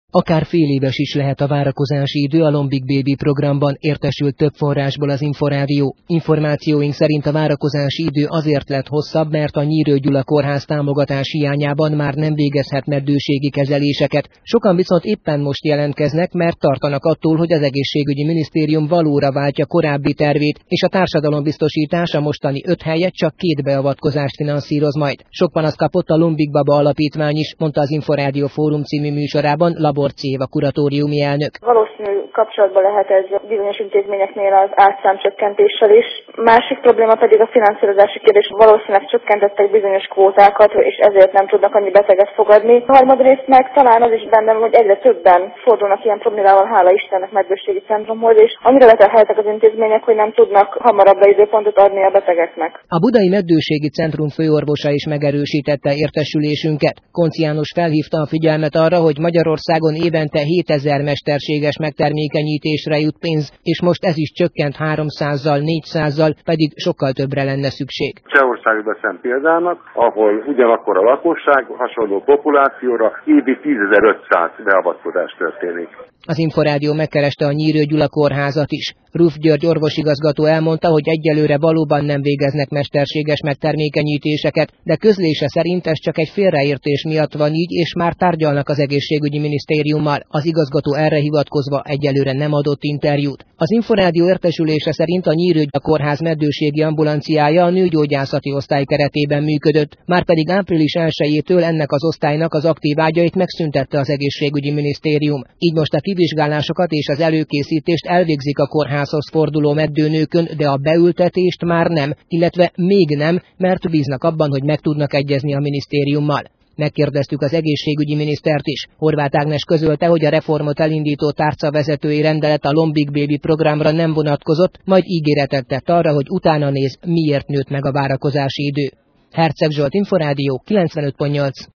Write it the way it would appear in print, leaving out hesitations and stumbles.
Akár féléves is lehet a várakozási idő a Lombik Baby programban, értesült több forrásból az Inforádió. Információink szerint a várakozási idő azért lett hosszabb, mert a Nyírő Gyula kórház támogatás hiányában már nem végezhet meddőségi kezeléseket. Sokan viszont éppen most jelentkeznek, mert tartanak attól, hogy az egészségügyi minisztérium valóra váltja korábbi tervét, és a társadalombiztosítás a mostani 5 helyett csak 2 beavatkozást finanszíroz majd. Sok panaszt kapott a Lombik Baba Alapítvány is, mondta az Inforádió Fórum című műsorában Laborci Éva kuratóriumi elnök. Valószínű kapcsolatban lehet ez bizonyos intézményeknél az átszámcsökkentéssel is. Másik probléma pedig a finanszírozási kérdés. Valószínűleg csökkentettek bizonyos kvótákat, és ezért nem tudnak annyi beteget fogadni. A harmadrészt meg talán az is bennem, hogy egyre többen fordulnak ilyen problémával, hála Istennek, meddőségi centrumhoz, és annyira leterheltek az intézmények, hogy nem tudnak hamarabb beidőpontot adni a betegeknek. A Budai Meddőségi Centrum főorvosa is megerősítette értesülésünket. Konczi János felhívta a figyelmet arra, hogy Magyarországon évente 7000 mesterséges megtermékenyítésre jut pénz, és most ez is csökkent 300-zal, 400-zal, pedig sokkal többre lenne szükség. Csehországot veszem példának, ahol ugyanakkor a lakosság hasonló populációra évi 10.500 beavatkozás történik. Az Inforádió megkereste a Nyírő Gyula kórházat is. Ruf György orvosigazgató elmondta, hogy egyelőre valóban nem végeznek mesterséges megtermékenyítéseket, de közlése szerint ez csak egy félreértés miatt van így, és már tárgyalnak az egészségügyi minisztériummal. Az igazgató erre hivatkozva egyelőre nem adott interjút. Az Inforádió értesülése szerint a Nyírő Gyula kórház meddőségi ambulanciája a nőgyógyászati osztály keretében működött, márpedig április 1-től ennek az osztálynak az aktív ágyait megszüntette az egészségügyi minisztérium. Így most a kivizsgálásokat és az előkészítést elvégzik a kórházhoz forduló meddőnőkön, de a beültetést már nem, illetve még nem, mert bíznak abban, hogy meg tudnak egyezni a minisztériummal. Megkérdeztük az egészségügyi minisztert is. Horváth Ágnes közölte, hogy a reformot elindító tárcavezetői rendelet a Lombik Baby programra nem vonatkozott, majd ígéretet tett arra, hogy utána néz, miért nőtt meg a várakozási idő. Herceg Zsolt, Inforádió 95.8.